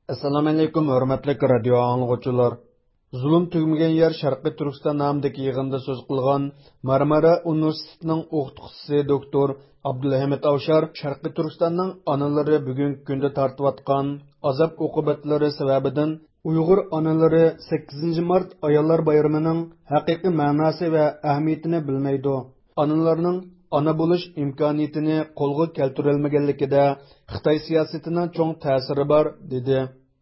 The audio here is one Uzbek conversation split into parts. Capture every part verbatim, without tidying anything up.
Assalomu alaykum, hurmatli radio anglovchilar. Zulm tugmagan yer Sharqiy Turkiston nomidagi yig'inda so'z qilgan Marmara universitetining o'qituvchisi doktor Abdulhamid Avshar Sharqiy Turkistonning onalari bugungi kunda tortayotgan azob oqibatlari sababidan Uyg'ur onalari sakkizinchi mart ayollar bayramining haqiqiy ma'nosi va ahamiyatini bilmaydi. Onalarning ona bo'lish imkoniyatini qo'lga keltirilmaganligida Xitoy siyosatining cho'ng ta'siri bor dedi.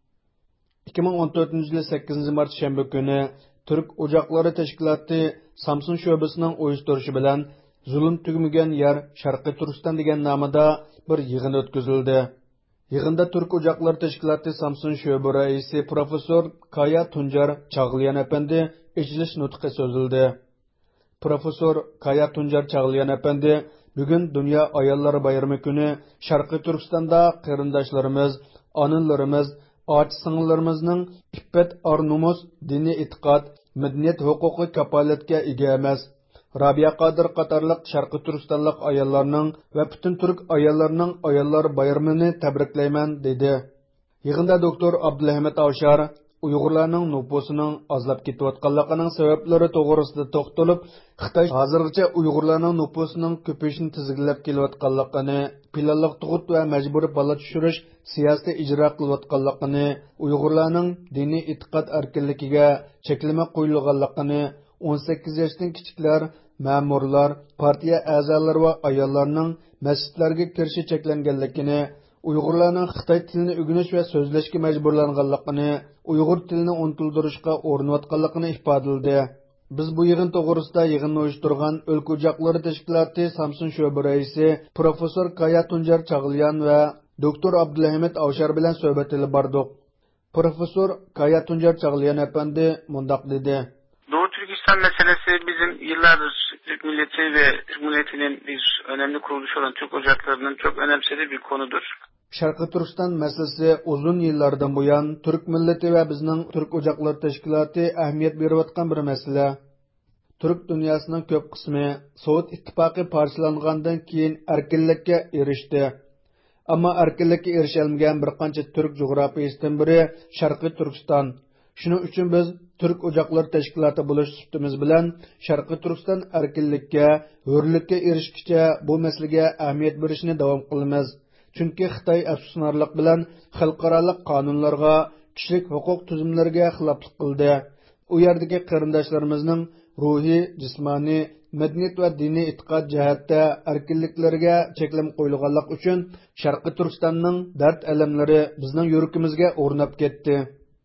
ikki ming o'n to'rtinchi yil sakkizinchi mart shanba kuni Turk Ocaqlari Tashkiloti Samsun sho'basining uyushtirishi bilan Zulm tugmagan yer Sharqiy Turkiston degan nomida bir yig'in o'tkazildi. Yig'inda Turk Ocaqlari Tashkiloti Samsun sho'ba raisi professor Kaya Tunjar Chag'liyan apandi ijlis nutqi so'zildi. Professor Kaya Tunjar Chag'liyan apandi bugun Dunyo ayollar bayrami kuni Sharqiy Turkistonda qarindoshlarimiz, onalarimiz, Ağaç sınırlarımızın iffet, ar-numus, dini itiqad, medeniyet huquqi kapolatga ega emas. Rabia Qadir qatorliq Sharqiy Turkistonlik ayollarning va butun turk ayollarining ayollar bayramini tabriklayman dedi. Yig'inda doktor Abdulhamid Avshar Uyg'urlarning nufusining ozlab ketayotganligining sabablari to'g'risida to'xtalib, Xitoy hozirgacha Uyg'urlarning nufusining ko'payishini tizginlab kelayotganligini, planliq tug'ut va majburiy bola tushirish siyosati ijro qilayotganligini, Uyg'urlarning diniy e'tiqod erkinligiga cheklama qo'yilganligini, o'n sakkiz yoshdan kichiklar, ma'murlar, partiya a'zolari va ayollarning masjidlarga kirishi cheklanganligini, Uyg'urlarning Xitoy tilini o'rganish va so'zlashga majburlanganligini, Uyg'ur tilini unutildirishga urinayotganligini ifodaladi. Biz bu yig'in to'g'risida yig'inni uyushtirgan O'lka Ocaqlari Tashkiloti Samsun sho'ba raisi professor Kaya Tunjar Chag'liyan va doktor Abdulhamid Avshar bilan suhbat olib bordik. Professor Kaya Tunjar Chag'liyan apandi mundaq dedi. Doğu Türkistan meselesi bizim yıllardır Türk milleti ve Türk milletinin bir önemli kuruluşu olan Türk Ocakları'nın çok önemsediği bir konudur. Sharqiy Turkiston masalasi uzun yillardan buyon Turk millati va bizning Turk Ocaqlari tashkiloti ahamiyat berayotgan bir masala. Turk dunyosining ko'p qismi Sovet ittifoqi parchalangandan keyin erkinlikka erishdi. Ammo erkinlikka erishalmagan bir qancha turk jo'grafiyasidan biri Sharqiy Turkiston. Shuning uchun biz Turk Ocaqlari tashkiloti bo'lish sutimiz bilan Sharqiy Turkiston erkinlikka, hurlikka erishguncha bu masalaga ahamiyat berishni davom qilamiz. Chunki Xitoy afsuslanarlik bilan xalqaro qonunlarga, kishilik huquq tuzumlariga xiloflik qildi. U yerdagi qarindoshlarimizning ruhiy, jismoniy, madaniyat va diniy e'tiqod jihatda erkinliklariga cheklam qo'yilganlik uchun Sharqiy Turkistonning dard alamlari bizning yuragimizga o'rnab ketdi.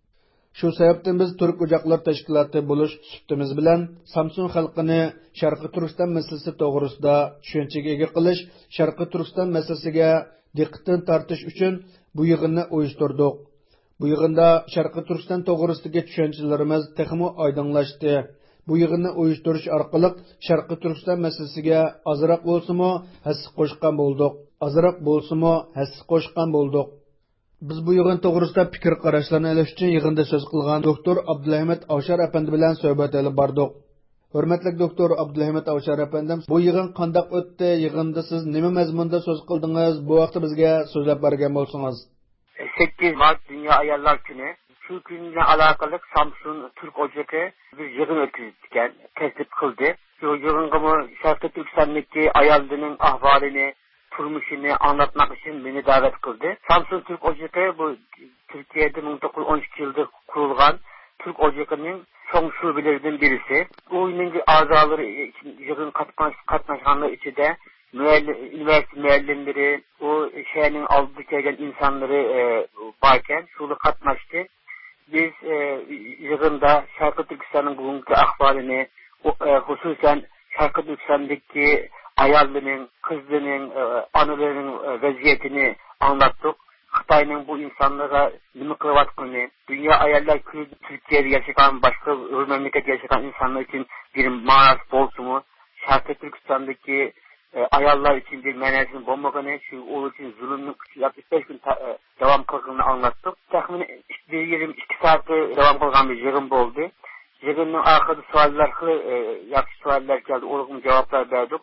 Shu sababdan biz Turk Ocaqlari Tashkiloti bo'lish sutimiz bilan Samsun xalqini Sharqiy Turkiston masalasi to'g'risida tushunchaga ega qilish, Sharqiy Turkiston masalasiga diqqatni tortish uchun bu yig'inni uyushtirdik. Bu yig'inda Sharqiy Turkiston to'g'risidagi tushunchalarimiz texmo oydinlashdi. Bu yig'inni uyushtirish orqali Sharqiy Turkiston masalasiga ozroq bo'lsa-mo hassa qo'shgan bo'ldik. Ozroq bo'lsa-mo hassa qo'shgan bo'ldik. Biz bu yig'in to'g'risida fikr qarashlarni olish uchun yig'inda so'z qilgan doktor Abdulhamid Avshar apandi bilan suhbat olib bordik. Hurmatli doktor Abdulhamid Avshar apandim, bu yig'in qanday o'tdi? Yig'inda siz nima mazmunda so'z qildingiz? Bu vaqtda bizga so'zlab bergan bo'lsangiz. sakkiz mart Dünya Ayarlar Günü. Şu günle alakalı Samsun Türk Ocağı bir yığın ötürken tertip kıldı. Şu yığınımı Sharqiy Turkistondagi ayollarning ahvolini, turmushini anlatmak için beni davet kıldı. Samsun Türk Ocağı bu Türkiye'de bin dokuz yüz on iki yılda kurulgan Türk Ocağı'nın son şubelerinden birisi. Bu üniversite azaları için yığın katnaşanlar içinde üniversite müellimleri, o şehrin aldığı gelen insanları e, varken şunu katnaştı. Biz e, yığında Sharqiy Turkiston'un bugünkü ahvalini, o, e, hususen Sharqiy Turkiston'daki ayollarının, kızlarının, e, analarının e, vaziyetini anlattık. Xitoyning bu insanlara nima qilayotganini, Dünya Ayarlar Günü Türkiye'de yaşayan, başka memlekette yaşayan insanlar için bir manası bolsunmu, Sharqiy Turkiston'daki e, ayollar için bir manasının bo'lmaganini, şu o için zulümün yaklaşık beş gün ta, e, devam kılgını anlattık. Tahmin bir yirmi iki saati devam kılgan bir yığın oldu. Yığının ahırda suallar, e, yaxşı suallar geldi, olgun cevaplar verdik.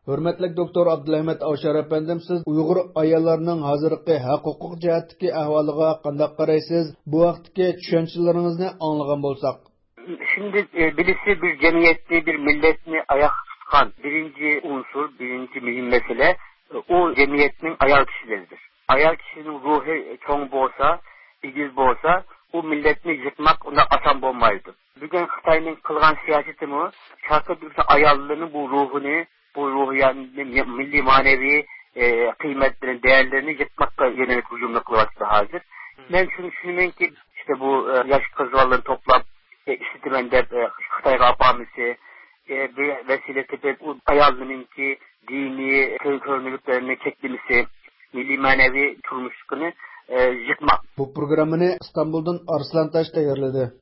Hürmetlik doktor Abdülhamid Avşar efendim, siz Uyghur ayollarının hazırki hak-hukuk cihetdeki ahvalıga qandaq qaraysiz? Bu vaqtdagi tushunchalarınızı anlagan bolsak. Şimdi e, birisi bir cemiyetli, bir milletini ayak tutan birinci unsur, birinci mühim mesele e, o cemiyetin ayal kişileridir. Ayal kişinin ruhu çoğun bolsa, igiz bolsa, o milletini yıkmak ona asan olmaydı. Bugün Xitayning qilgan siyosati mu, Sharqi Turkiston ayollarının bu ruhunu, bu ruhiyanın milli manevi e, kıymetlerini, değerlerini yıkmakla yönelik hücumla kılavatı hazır. Ben şunu düşünüyorum ki işte bu e, yaş kızlarını toplap e, işitimen de e, Xitayga apamisi e, bir vesile tepip o ayollarının ki dini köy körünlüklerini çekilmesi, milli manevi turmuşluğunu e, yıkmak. Bu programını İstanbul'dan Arslantaş tayarladı.